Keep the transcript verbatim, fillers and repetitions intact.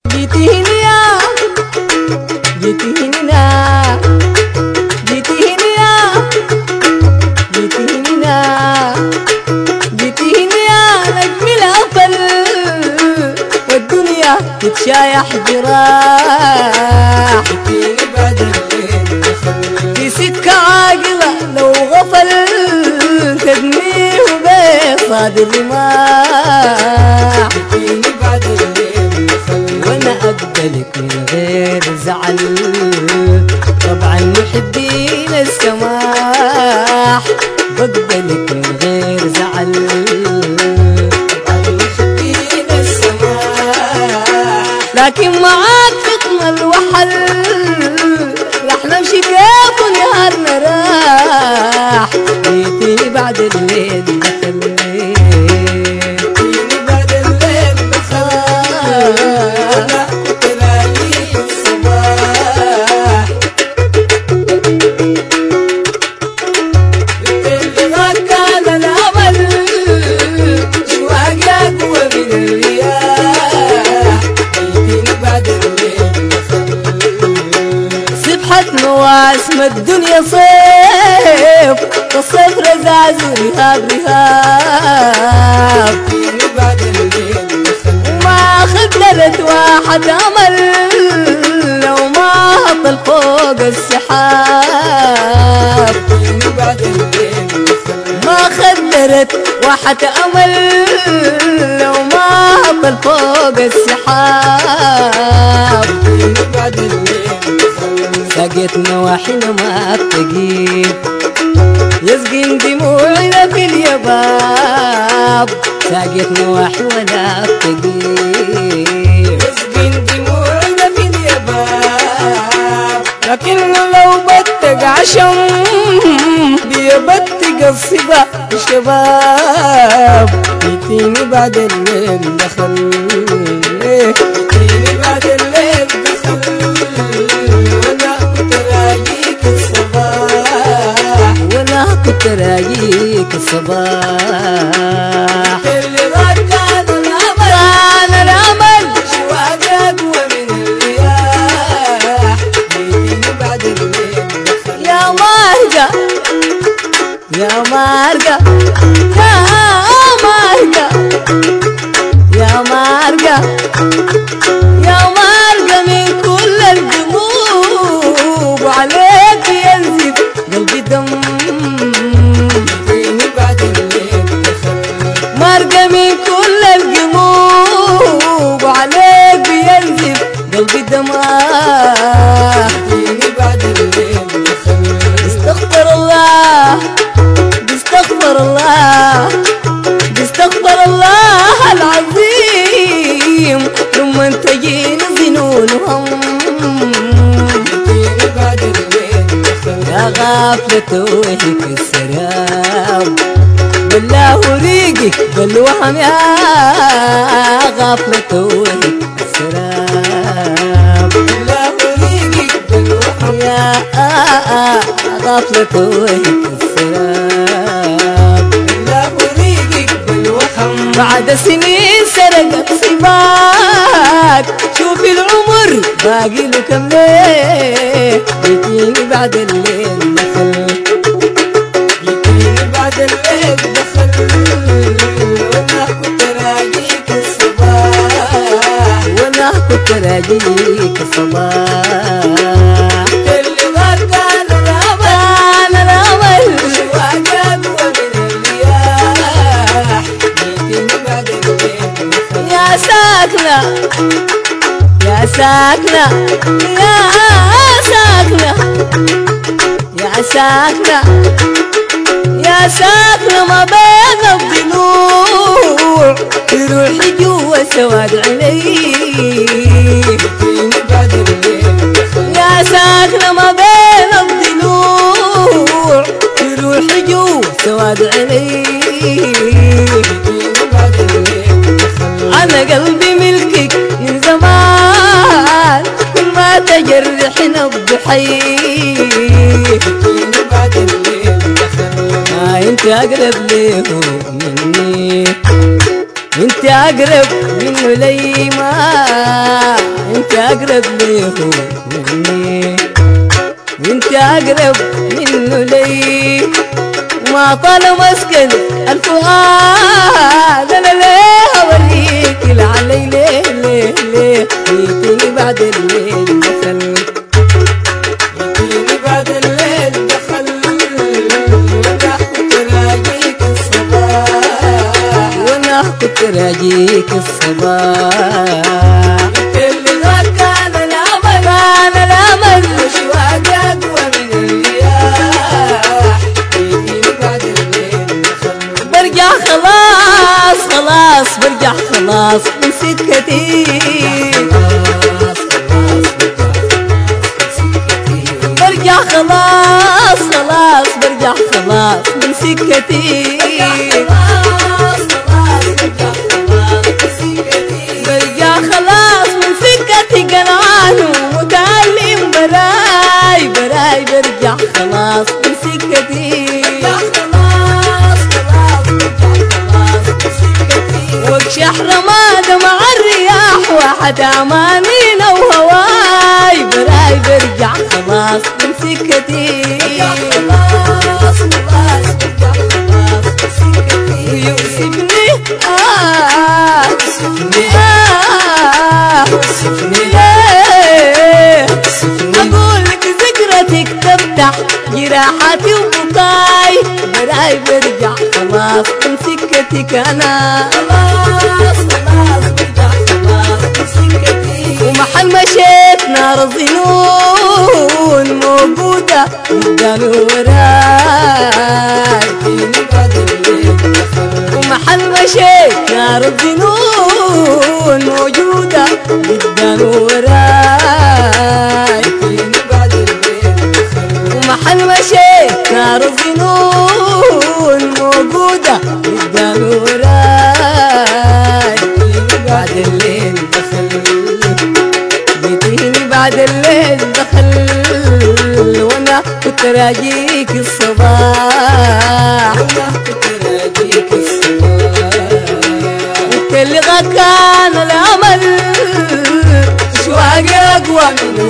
جيتي هنا جيتي هنا جيتي هنا جيتي هنا جيتي هنا نجم الأفل والدنيا تتشايح جراح جيتيني بعد الليل دخل في سكة عاقلة لو غفل تدميه بصاد الرماح جيتيني بعد الليل دخل وانا اقبلك من غير زعل طبعا محبين السماح بقبلك من غير زعل طبعا محبين السماح لكن معاك فطن الوحل رح نمشي كيف ونهارنا راح جيتي بعد الليل دخل جيتيني بعد الليل دخل وانا كنت لاقيك الصباح اللي غكان الامل شواق اقوى من الرياح جيتيني بعد الليل دخل سبحة مواسم الدنيا صيف والصيف رزاز ورهاب رهاب جيتيني بعد الليل دخل وما خدرت واحد أمل لو ما هطل فوق السحاب جيتيني بعد الليل دخل ما خدرت واحد أمل لو ما هطل فوق السحاب جيتيني بعد الليل دخل سقيت نواحينا ما بتجيب يسقين دموعنا في اليباب ساقيت نواحي ولا بتجيب يسقين دموعنا في اليباب لكن لو بتق عشم بيبتق الصبا الشباب جيتيني بعد الليل دخل جيتيني بعد الليل دخل وانا كنت راجيك الصباح وانا كنت راجيك الصباح اللي غكان الامل كان الامل شواق اقوى من الرياح جيتيني بعد الليل دخل يا مارقة يا مارقة يا مارقة يا مارقة يا مارقة من كل القلوب عليك ينزف قلبي دم جيتيني بعد الليل دخل مارقة من كل القلوب عليك ينزف قلبي دماه جيتيني بعد الليل دخل استغفر الله استغفر الله استغفر الله العظيم لما تجيني ظنون وهم جيتيني بعد الليل دخل يا غافلة وهيك السراب بالله ريقك بالوهم يا غافلة وهيك السراب الله ريقك بالوهم يا غافلة وهيك السراب الله ريقك بالوهم بعد سنين سرقت صباك شوف العمر باقي له كم ليه جيتيني بعد الليل دخل جيتيني بعد الليل دخل وانا كنت راجيك الصباح وانا كنت راجيك الصباح اللي غكان الامل كان الامل شواق اقوى من الرياح جيتيني بعد الليل دخل يا ساكنة يا ساكنة يا ساكنة يا ساكنة يا ساكنة ما بين الضلوع روحي جوا سواد عيني جيتيني بعد الليل دخل يا ساكنة ما بين الضلوع روحي جوا سواد عيني جيتيني بعد الليل دخل أنا قلبي ملكك من زمان كل ما تجرحنا بضحيك جيتيني بعد الليل دخل ما انت اقرب ليه مني انت اقرب منه لي ما وانت اقرب ليه مني وانت اقرب منه لي ما طال مسكن الفؤاد انا ليه اوريك العلي ليه ليه ليه جيتني بعد الليل دخل جيتني بعد الليل دخل وانا كنت راجيك الصباح وانا كنت راجيك الصباح اللي ما كان الامل كان الامل وشواق اقوى من الرياح جيتني بعد الليل دخل برجع خلاص خلاص برجع خلاص من سكتي برجع خلاص خلاص برجع خلاص من سكتي برجع خلاص من سكتي قنعان ومتعلم براي براي برجع خلاص من سكتي وكشح رماد مع الرياح واحد امانينا وهواي براي برجع خلاص من سكتي يوسفني آه يوسفني آه يوسفني ليه أقول لك ذكرتك تفتح جراحاتي وبكاي براي برجع خلاص من سكتك أنا ومحل مشيت نار الظنون موجودة قدامي وراي ومحل مشيت نار الظنون موجودة قدامي وراي ومحل مشيت نار الظنون موجودة قدامي وراي بعد الليل دخل جيتيني بعد الليل دخل وانا كنت راجيك الصباح وانت اللي غا كان الامل شواقي اقوى من